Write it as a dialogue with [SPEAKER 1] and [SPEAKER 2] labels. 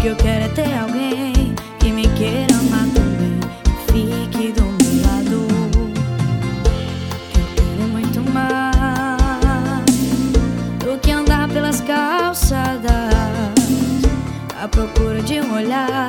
[SPEAKER 1] que eu quero é ter alguém que me queira amar também, que fique do meu lado. Que eu quero é muito mais do que andar pelas calçadas à procura de um olhar